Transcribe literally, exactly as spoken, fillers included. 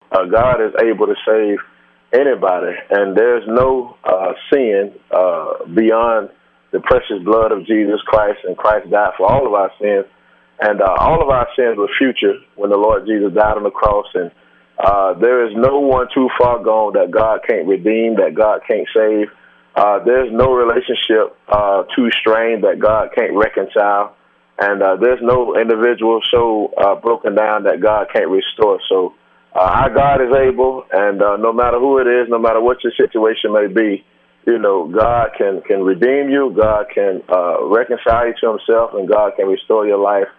uh, God is able to save anybody, and there's no uh, sin uh, beyond the precious blood of Jesus Christ, and Christ died for all of our sins, and uh, all of our sins were future when the Lord Jesus died on the cross, and uh, there is no one too far gone that God can't redeem, that God can't save. Uh, there's no relationship uh, too strained that God can't reconcile, and uh, there's no individual so uh, broken down that God can't restore. So uh, our God is able, and uh, no matter who it is, no matter what your situation may be, you know, God can, can redeem you, God can uh, reconcile you to himself, and God can restore your life.